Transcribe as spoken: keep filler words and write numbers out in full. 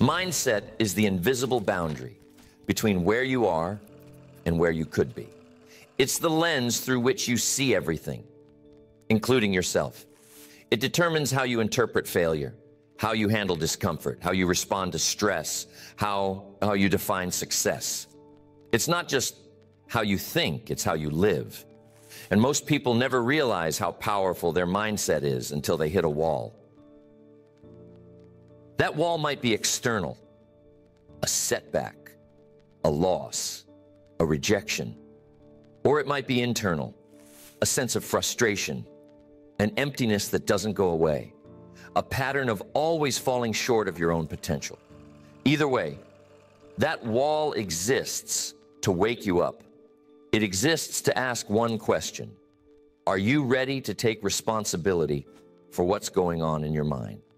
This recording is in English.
Mindset is the invisible boundary between where you are and where you could be. It's the lens through which you see everything, including yourself. It determines how you interpret failure, how you handle discomfort, how you respond to stress, how, how you define success. It's not just how you think, it's how you live. And most people never realize how powerful their mindset is until they hit a wall. That wall might be external, a setback, a loss, a rejection, or it might be internal, a sense of frustration, an emptiness that doesn't go away, a pattern of always falling short of your own potential. Either way, that wall exists to wake you up. It exists to ask one question: are you ready to take responsibility for what's going on in your mind?